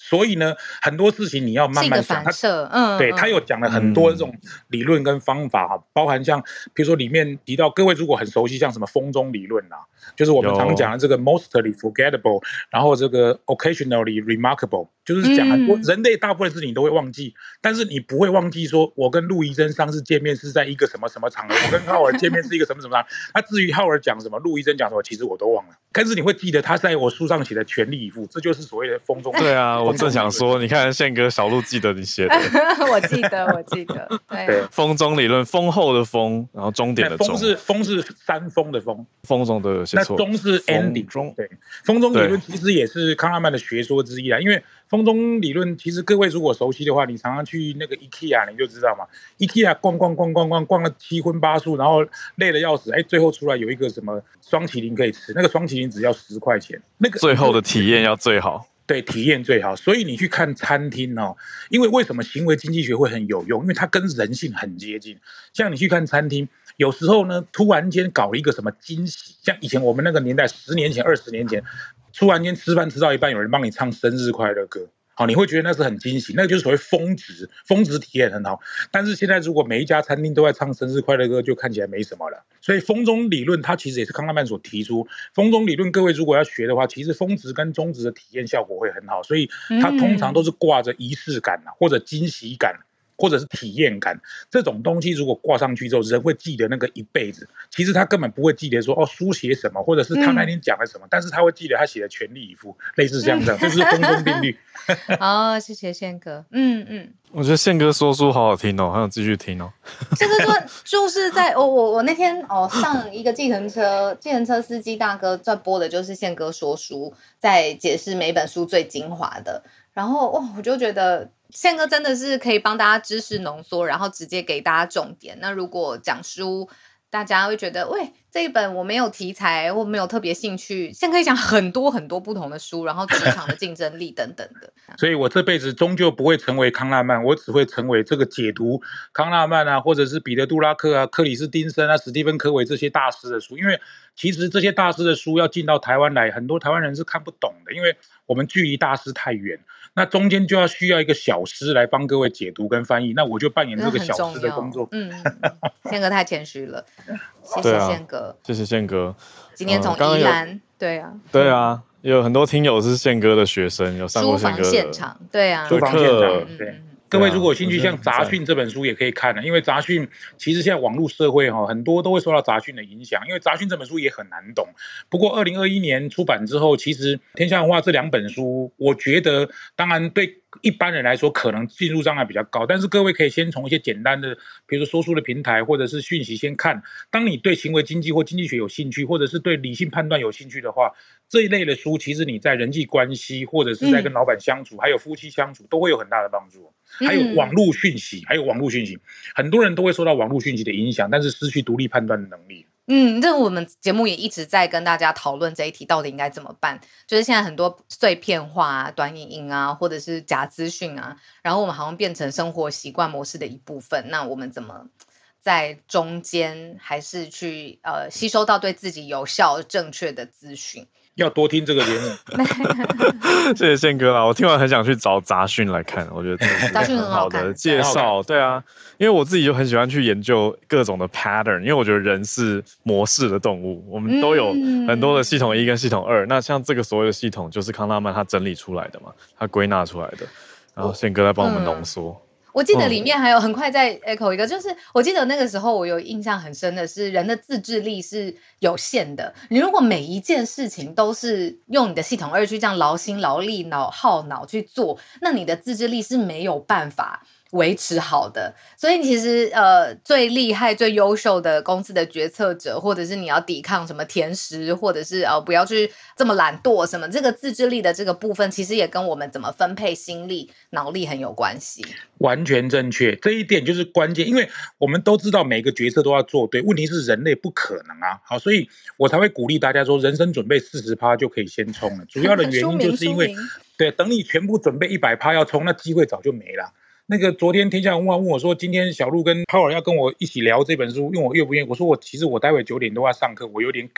Speaker 5: 所以呢，很多事情你要慢慢讲。对，他有讲了很多这种理论跟方法哈，包含像比如说里面提到，各位如果很熟悉像什么风中理论啊，就是我们常讲的这个 mostly forgettable， 然后这个 occasionally remarkable， 就是讲很多人类大部分事情你都会忘记，但是你不会忘记说我跟陆医生上次见面是在一个什么什么场合，我跟浩尔见面是一个什么什么场合。那至于浩尔讲什么，陆医生讲什么，其实我都忘了，但是你会记得他在我书上写的全力以赴，这就是所谓的风中。
Speaker 3: 对啊，我正想说，你看宪哥小鹿记得你写的，
Speaker 4: 我记得，对，
Speaker 3: 风中理论，丰厚的丰，然后终点的终，
Speaker 5: 风是山峰的峰，
Speaker 3: 风中的写错，
Speaker 5: 那中是 ending， 对，风中理论其实也是康拉曼的学说之一啦，因为风中理论其实各位如果熟悉的话，你常常去那个 IKEA 你就知道嘛 ，IKEA 逛了七荤八素，然后累得要死，最后出来有一个什么双麒麟可以吃，那个双麒麟只要10块钱，那个
Speaker 3: 最后的体验要最好。
Speaker 5: 对，体验最好。所以你去看餐厅哦，因为为什么行为经济学会很有用？因为它跟人性很接近。像你去看餐厅，有时候呢，突然间搞一个什么惊喜，像以前我们那个年代，10年前、20年前，突然间吃饭吃到一半，有人帮你唱生日快乐歌。好，你会觉得那是很惊喜，那个就是所谓峰值体验很好。但是现在如果每一家餐厅都在唱生日快乐歌，就看起来没什么了。所以风中理论它其实也是康拉曼所提出。风中理论各位如果要学的话，其实峰值跟中值的体验效果会很好，所以它通常都是挂着仪式感或者惊喜感。或者是体验感，这种东西如果挂上去之后，人会记得那个一辈子。其实他根本不会记得说书写什么，或者是他那天讲了什么，但是他会记得他写的全力以赴，类似这样，这就是风中定律。
Speaker 4: 谢谢宪哥。
Speaker 3: 我觉得宪哥说书好好听哦，还有继续听哦。
Speaker 4: 这个就是在我那天上一个计程车司机大哥在播的就是宪哥说书，在解释每本书最精华的。然后我就觉得宪哥真的是可以帮大家知识浓缩，然后直接给大家重点。那如果讲书，大家会觉得喂，这一本我没有题材或没有特别兴趣，宪哥可以讲很多很多不同的书，然后职场的竞争力等等的。
Speaker 5: 所以我这辈子终究不会成为康纳曼，我只会成为这个解读康纳曼啊，或者是彼得·杜拉克啊、克里斯汀森啊、史蒂芬·科维这些大师的书。因为其实这些大师的书要进到台湾来，很多台湾人是看不懂的，因为我们距离大师太远，那中间就需要一个小师来帮各位解读跟翻译，那我就扮演这个小师的工作。
Speaker 4: 宪哥太谦虚了，谢谢宪哥，
Speaker 3: 谢谢宪哥。
Speaker 4: 今天从宜兰，对啊，
Speaker 3: 有很多听友是宪哥的学生，有上过宪哥的
Speaker 4: 现场，对啊，
Speaker 5: 书房现场，对。各位如果有兴趣，像杂讯这本书也可以看因为杂讯其实现在网络社会很多都会受到杂讯的影响，因为杂讯这本书也很难懂。不过2021年出版之后，其实天下文化这2本书，我觉得当然对一般人来说可能进入障碍比较高，但是各位可以先从一些简单的，比如说说书的平台或者是讯息先看。当你对行为经济或经济学有兴趣，或者是对理性判断有兴趣的话，这一类的书其实你在人际关系或者是在跟老板相处，还有夫妻相处都会有很大的帮助。还有网络讯息，很多人都会受到网络讯息的影响，但是失去独立判断的能力。
Speaker 4: 这我们节目也一直在跟大家讨论这一题到底应该怎么办，就是现在很多碎片化啊、短影音啊，或者是假资讯啊，然后我们好像变成生活习惯模式的一部分，那我们怎么在中间还是去吸收到对自己有效正确的资讯？
Speaker 5: 要多听这个节目。
Speaker 3: 谢谢宪哥啦，我听完很想去找杂讯来看，我觉得这是
Speaker 4: 杂讯
Speaker 3: 很好的介绍。对啊，因为我自己就很喜欢去研究各种的 pattern， 因为我觉得人是模式的动物，我们都有很多的系统1跟系统2，那像这个所谓的系统就是康纳曼他整理出来的嘛，他归纳出来的，然后宪哥在帮我们浓缩。
Speaker 4: 我记得里面还有很快再 echo 一个，就是我记得那个时候我有印象很深的是，人的自制力是有限的。你如果每一件事情都是用你的系统2去这样劳心劳力耗脑去做，那你的自制力是没有办法维持好的。所以其实最厉害最优秀的公司的决策者，或者是你要抵抗什么甜食，或者是不要去这么懒惰什么，这个自制力的这个部分其实也跟我们怎么分配心力脑力很有关系。
Speaker 5: 完全正确，这一点就是关键，因为我们都知道每个决策都要做对，问题是人类不可能啊。好，所以我才会鼓励大家说，人生准备40%就可以先冲了。主要的原因就是因为，对，等你全部准备100%要冲，那机会早就没了。那个昨天天下文化问我说，今天小鹿跟浩尔要跟我一起聊这本书，问我愿不愿意。我说其实我待会9点都要上课，我有点赶。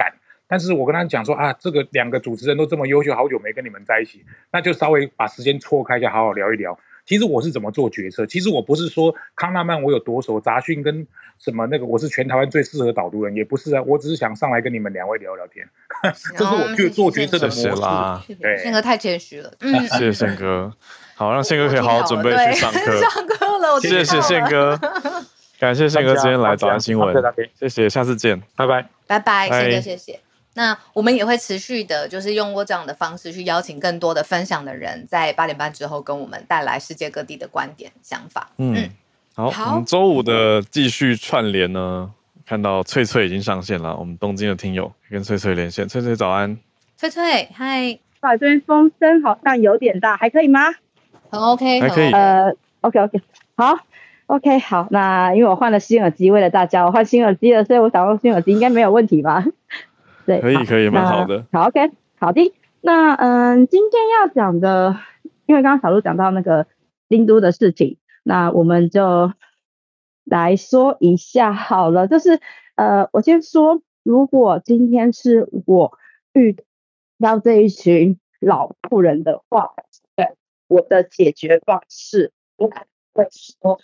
Speaker 5: 但是我跟他讲说啊，这个2个主持人都这么优秀，好久没跟你们在一起，那就稍微把时间错开一下，好好聊一聊。其实我是怎么做决策？其实我不是说康纳曼我有多熟，杂讯跟什么那个我是全台湾最适合导读人，也不是啊，我只是想上来跟你们2位聊聊天，这是我做决策的模式。
Speaker 3: 对，
Speaker 4: 宪哥太谦虚了，
Speaker 3: 谢谢宪哥。好，让宪哥可以好好准备去上课。
Speaker 4: 上课了，
Speaker 3: 谢谢宪哥，感谢宪哥今天来早安新闻，谢谢，下次见，
Speaker 5: 拜拜，
Speaker 4: 拜拜，宪哥谢谢。那我们也会持续的，就是用过这样的方式去邀请更多的分享的人，在8点半之后跟我们带来世界各地的观点、想法。
Speaker 3: 好，我们周5的继续串联呢，看到翠翠已经上线了，我们东京的听友跟翠翠连线，翠翠早安，
Speaker 4: 翠翠，嗨，
Speaker 6: 这边风声好像有点大，还可以吗？
Speaker 4: 很 OK，
Speaker 3: 还可以。
Speaker 6: OK， 好 ，OK， 好，那因为我换了新耳机，为了大家，我换新耳机了，所以我想用新耳机应该没有问题吧？对，
Speaker 3: 可以，蛮好的。
Speaker 6: 好 ，OK， 好的。那今天要讲的，因为刚刚小鹿讲到那个京都的事情，那我们就来说一下好了。就是我先说，如果今天是我遇到这一群老妇人的话，对我的解决方式，我可能会说，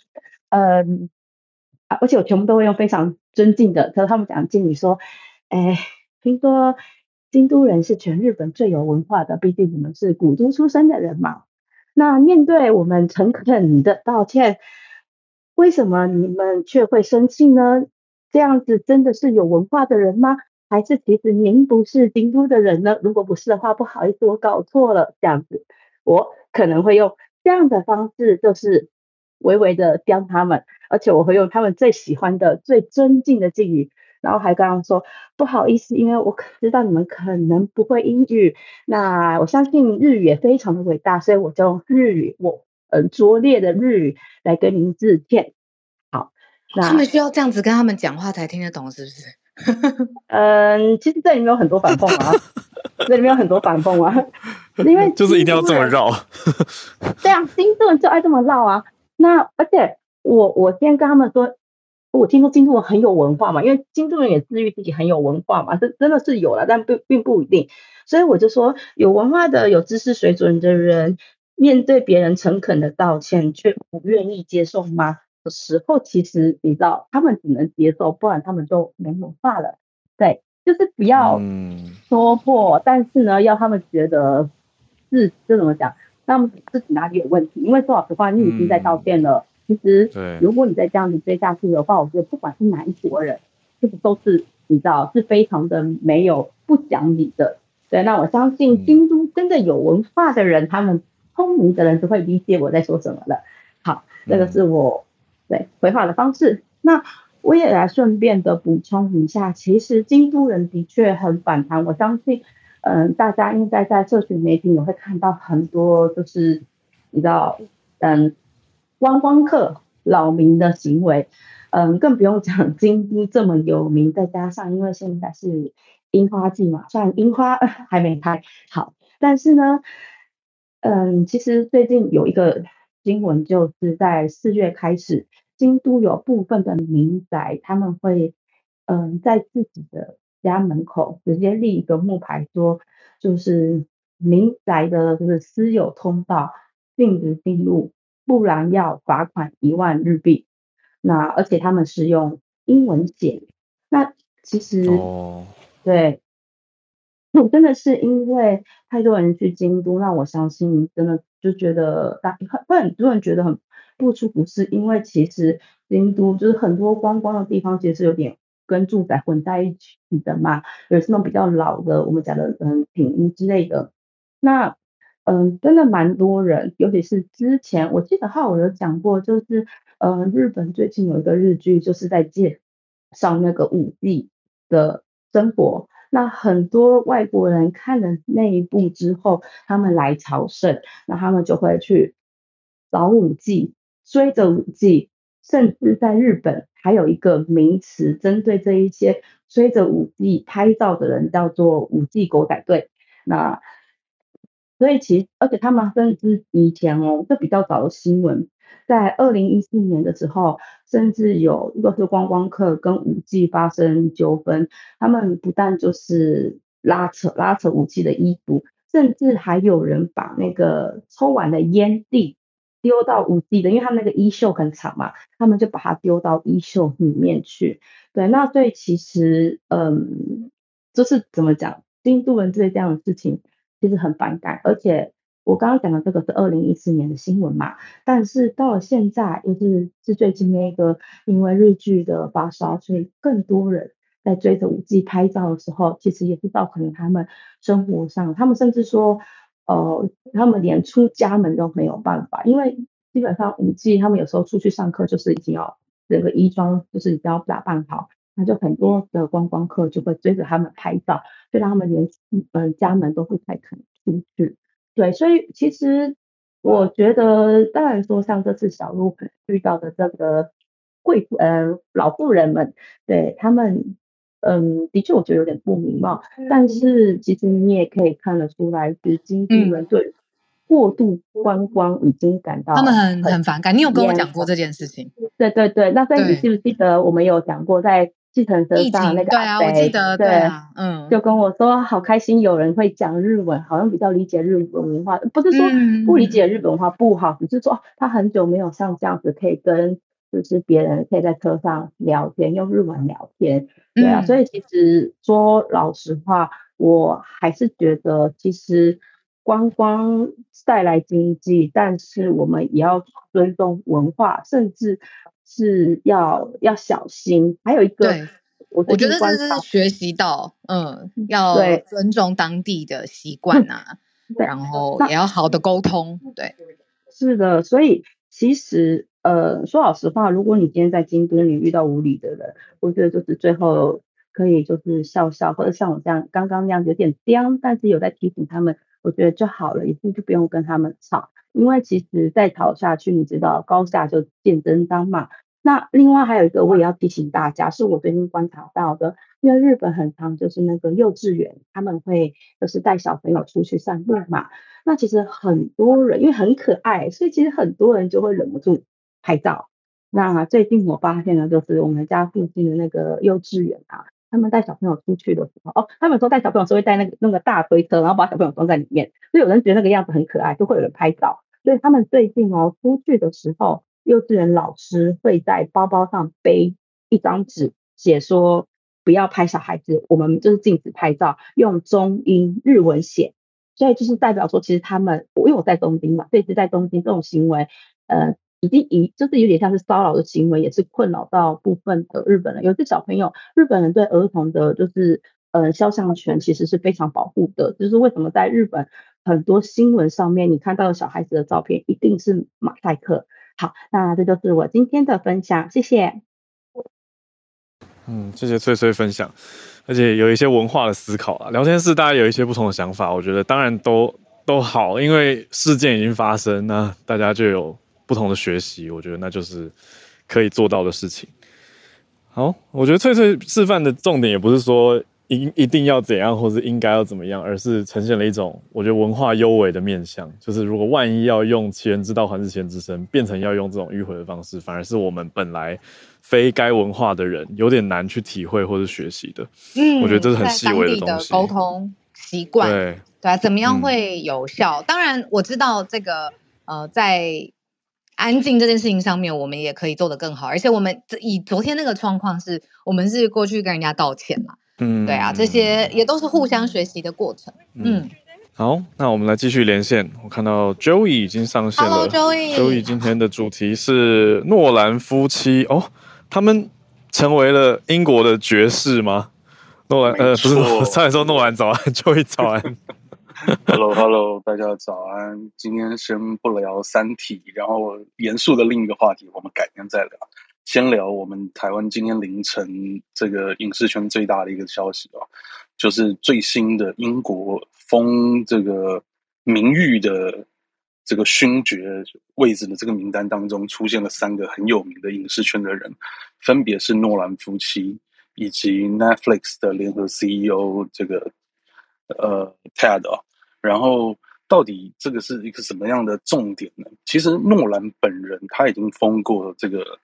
Speaker 6: 而且我全部都会用非常尊敬的，他们讲敬语说，听说京都人是全日本最有文化的，毕竟你们是古都出身的人嘛。那面对我们诚恳的道歉，为什么你们却会生气呢？这样子真的是有文化的人吗？还是其实您不是京都的人呢？如果不是的话，不好意思，我搞错了。这样子，我可能会用这样的方式，就是微微的刁他们，而且我会用他们最喜欢的、最尊敬的敬语。然后还刚刚说不好意思，因为我知道你们可能不会英语，那我相信日语也非常的伟大，所以我就用日语，拙劣的日语来跟您致歉。好，那
Speaker 4: 他们需要这样子跟他们讲话才听得懂，是不是？
Speaker 6: 其实这里面有很多反讽啊，这里面有很多反讽啊，因为
Speaker 3: 就是一定要这么绕。
Speaker 6: 对啊，京都人就爱这么绕啊。那而且我先跟他们说。我听说京都人很有文化嘛，因为京都人也自喻自己很有文化嘛，这真的是有啦，但并不一定。所以我就说，有文化的、有知识水准的人，面对别人诚恳的道歉，却不愿意接受吗？的时候，其实你知道，他们只能接受，不然他们就没文化了。对，就是不要说破，但是呢，要他们觉得是这怎么讲，他们自己哪里有问题？因为说老实话，你已经在道歉了。其实，如果你再这样子追下去的话，我觉得不管是哪一国人，这个都是你知道是非常的没有不讲理的。对，那我相信京都真的有文化的人，他们聪明的人都会理解我在说什么了。好，这个是我对回话的方式。那我也来顺便的补充一下，其实京都人的确很反弹。我相信，大家应该在社群媒体也会看到很多，就是你知道，观光客扰民的行为，更不用讲京都这么有名，再加上因为现在是樱花季嘛，虽然樱花还没开好，但是呢，其实最近有一个新闻，就是在4月开始，京都有部分的民宅，他们会在自己的家门口直接立一个木牌说，就是民宅的就是私有通道禁止进入。不然要罚款1万日币。那而且他们是用英文写。那其实对，真的是因为太多人去京都，那我相信真的就觉得会很多人觉得很不舒服，是因为其实京都就是很多观光的地方，其实是有点跟住宅混在一起的嘛，有那种比较老的，我们讲的品屋之类的。那真的蛮多人，尤其是之前我记得我有讲过，就是日本最近有一个日剧，就是在介绍那个五 G 的生活。那很多外国人看了那一部之后，他们来朝圣，那他们就会去找五 G，追着五 G，甚至在日本还有一个名词针对这一些追着五 G 拍照的人，叫做五 G 狗仔队。那所以而且他们甚至以前这比较早的新闻， 在2014年的时候，甚至有就是观光客跟5G 发生纠纷，他们不但就是拉扯5G 的衣服，甚至还有人把那个抽完的烟蒂丢到5G 的，因为他们那个衣袖很长嘛，他们就把它丢到衣袖里面去。对，那所以其实就是怎么讲，印度人对这样的事情其实很反感，而且我刚刚讲的这个是2014年的新闻嘛，但是到了现在，是最近那个因为日剧的发烧，所以更多人在追着5G 拍照的时候，其实也是造成了他们生活上，他们甚至说，他们连出家门都没有办法，因为基本上5G 他们有时候出去上课就是已经要整个衣装就是已经要打扮好，那就很多的观光客就会追着他们拍照，就让他们连家门都不太肯出去。对，所以其实我觉得，当然说像这次小鹿可能遇到的这个老妇人们，对他们，的确我觉得有点不礼貌，但是其实你也可以看得出来，是京都人对过度观光已经感到
Speaker 4: 他们很反感。你有跟我
Speaker 6: 厌
Speaker 4: 讲过这件事情？
Speaker 6: 对对对，那所以你
Speaker 4: 对，
Speaker 6: 记不记得我们有讲过，在计程车
Speaker 4: 疫情，
Speaker 6: 上那个
Speaker 4: 对啊，我
Speaker 6: 阿伯，
Speaker 4: 记得，对啊，
Speaker 6: 就跟我说好开心有人会讲日文，好像比较理解日本文化，不是说不理解日本文化不好，只是说他很久没有像这样子可以跟就是别人可以在车上聊天，用日文聊天，对啊，所以其实说老实话，我还是觉得其实观光带来经济，但是我们也要尊重文化，甚至是要小心。还有一个，
Speaker 4: 对，我觉得这是学习到，要尊重当地的习惯啊，然后也要好的沟通。对，
Speaker 6: 是的，所以其实说老实话，如果你今天在京都你遇到无理的人，我觉得就是最后可以就是笑笑，或者像我这样刚刚那样有点刁，但是有在提醒他们，我觉得就好了，以后就不用跟他们吵，因为其实再吵下去，你知道高下就见真章嘛。那另外还有一个我也要提醒大家，是我最近观察到的，因为日本很常就是那个幼稚园，他们会就是带小朋友出去散步嘛。那其实很多人因为很可爱，所以其实很多人就会忍不住拍照。那最近我发现呢，就是我们家附近的那个幼稚园啊，他们带小朋友出去的时候，他们说带小朋友是会带那个大推车，然后把小朋友装在里面，所以有人觉得那个样子很可爱，就会有人拍照。所以他们最近出去的时候，幼稚园老师会在包包上背一张纸，写说不要拍小孩子，我们就是禁止拍照，用中英日文写。所以就是代表说，其实他们，因为我在东京嘛，所以是在东京这种行为，就是有点像是骚扰的行为，也是困扰到部分的日本人。有些小朋友，日本人对儿童的就是肖像权其实是非常保护的，就是为什么在日本很多新闻上面你看到小孩子的照片一定是马赛克。好，那这就是我今天的分享，谢谢。
Speaker 3: 谢谢翠翠分享，而且有一些文化的思考啦。聊天室大家有一些不同的想法，我觉得当然都好，因为事件已经发生，那大家就有不同的学习，我觉得那就是可以做到的事情。好，我觉得翠翠示范的重点也不是说一定要怎样，或是应该要怎么样，而是呈现了一种我觉得文化优微的面向。就是如果万一要用其人之道还治其人之身，变成要用这种迂回的方式，反而是我们本来非该文化的人有点难去体会或是学习的。我觉得这是很细微的东西。在当地的
Speaker 4: 沟通习惯，对啊，怎么样会有效？当然我知道这个在安静这件事情上面，我们也可以做得更好。而且我们以昨天那个状况是，我们是过去跟人家道歉嘛。对啊，这些也都是互相学习的过程。
Speaker 3: 好，那我们来继续连线。我看到 Joey 已经上线了。
Speaker 4: Hello Joey
Speaker 3: 今天的主题是诺兰夫妻哦，他们成为了英国的爵士吗？诺兰不是，差点说诺兰早安，Joey 早安。
Speaker 7: Hello， 大家早安。今天先不聊三体，然后严肃的另一个话题，我们改天再聊。先聊我们台湾今天凌晨这个影视圈最大的一个消息就是最新的英国封这个名誉的这个勋爵位置的这个名单当中，出现了3个很有名的影视圈的人，分别是诺兰夫妻以及 Netflix 的联合 CEO 这个Ted 然后到底这个是一个什么样的重点呢？其实诺兰本人他已经封过这个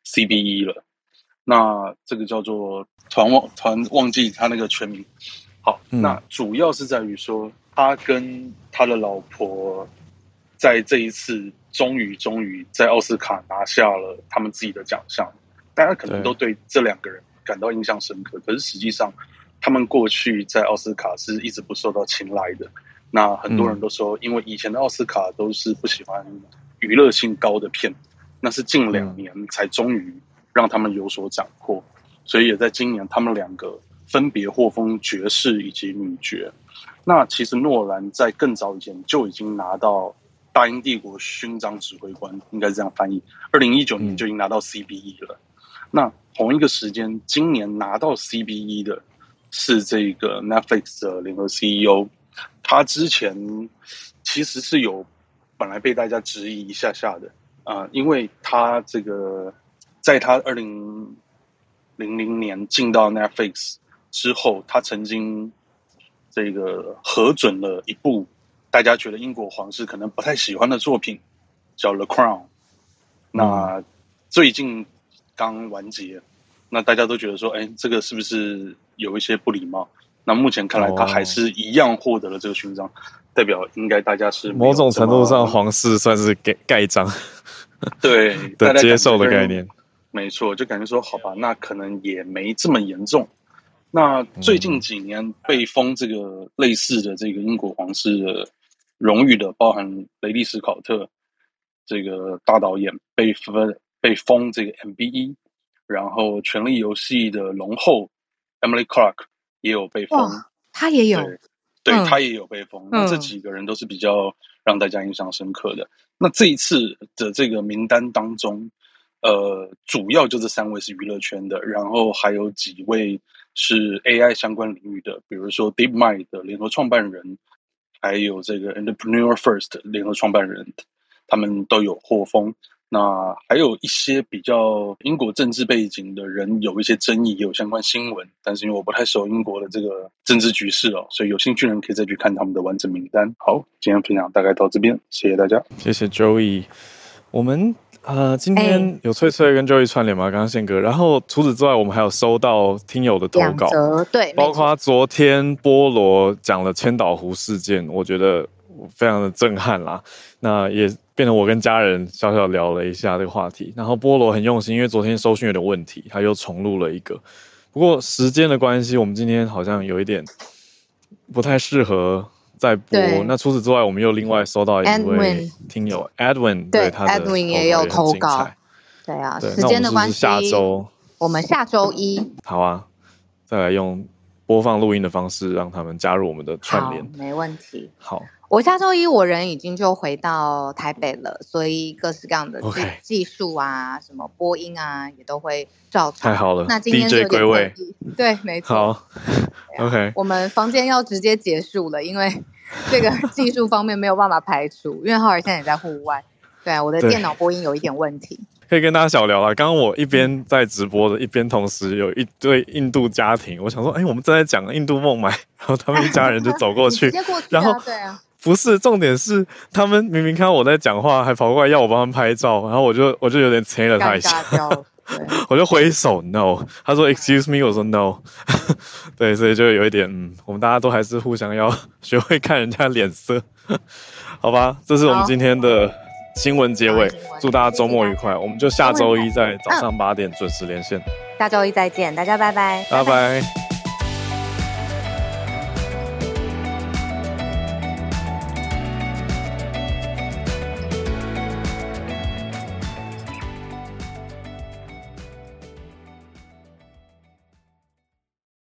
Speaker 7: CBE 了，那这个叫做团忘记他那个全名。好，那主要是在于说他跟他的老婆在这一次终于在奥斯卡拿下了他们自己的奖项，大家可能都对这两个人感到印象深刻，可是实际上他们过去在奥斯卡是一直不受到青睐的。那很多人都说，因为以前的奥斯卡都是不喜欢娱乐性高的片，那是近2年才终于让他们有所斩获，所以也在今年他们两个分别获封爵士以及女爵。那其实诺兰在更早以前就已经拿到大英帝国勋章指挥官，应该是这样翻译，2019年就已经拿到 CBE 了。那同一个时间，今年拿到 CBE 的是这个 Netflix 的联合 CEO， 他之前其实是有本来被大家质疑一下的，因为他这个在他2000年进到 Netflix 之后，他曾经这个核准了一部大家觉得英国皇室可能不太喜欢的作品，叫 The Crown。 那最近刚完结，那大家都觉得说，这个是不是有一些不礼貌？那目前看来，他还是一样获得了这个勋章，代表应该大家是
Speaker 3: 某种程度上，皇室算是盖章，
Speaker 7: 对
Speaker 3: 的接受的概念。
Speaker 7: 没错，就感觉说，好吧，那可能也没这么严重。那最近几年被封这个类似的这个英国皇室的荣誉的，包含雷利·史考特这个大导演被封这个 MBE， 然后《权力游戏》的龙后 Emily Clark 也有被封，
Speaker 4: 他也有，
Speaker 7: 对，他也有被封。那这几个人都是比较让大家印象深刻的。那这一次的这个名单当中，主要就这3位是娱乐圈的，然后还有几位是 AI 相关领域的，比如说 DeepMind 的联合创办人，还有这个 Entrepreneur First 联合创办人，他们都有获封。那还有一些比较英国政治背景的人有一些争议，也有相关新闻，但是因为我不太熟英国的这个政治局势所以有兴趣的人可以再去看他们的完整名单。好，今天分享大概到这边，谢谢大家。
Speaker 3: 谢谢 Joey。 我们今天有翠翠跟 Joey 串联吗？刚刚宪哥。然后除此之外，我们还有收到听友的投稿，
Speaker 4: 对，
Speaker 3: 包括昨天菠萝讲了千岛湖事件，我觉得非常的震撼啦。那也变成我跟家人小小聊了一下这个话题。然后菠萝很用心，因为昨天收讯有点问题，他又重录了一个。不过时间的关系，我们今天好像有一点不太适合再播。那除此之外，我们又另外收到一位听友 Edwin， 对他的
Speaker 4: Edwin 也有投稿。对啊，时间的关系，我们下周一
Speaker 3: 好啊，再来用播放录音的方式让他们加入我们的串联。
Speaker 4: 没问题。
Speaker 3: 好，
Speaker 4: 我下周一我人已经就回到台北了，所以各式各样的技术啊，什么播音啊，也都会照常。
Speaker 3: 太好了，
Speaker 4: 那今天就有
Speaker 3: DJ 归位，
Speaker 4: 对，没错。
Speaker 3: 好，OK，
Speaker 4: 我们房间要直接结束了，因为这个技术方面没有办法排除，因为浩尔现在也在户外。对啊，我的电脑播音有一点问题。
Speaker 3: 可以跟大家小聊啦。刚刚我一边在直播的，一边同时有一对印度家庭，我想说，我们正在讲印度孟买，然后他们一家人就走过去，然后
Speaker 4: 对啊，
Speaker 3: 不是重点是他们明明看到我在讲话，还跑过来要我帮他们拍照，然后我就有点催了他一下，我就挥手 no， 他说 excuse me， 我说 no， 对，所以就有一点我们大家都还是互相要学会看人家脸色，好吧，这是我们今天的新闻结尾，祝大家周末愉快，我们就下周一在早上8点准时连线，
Speaker 4: 下周一再见，大家拜拜，
Speaker 3: 拜拜。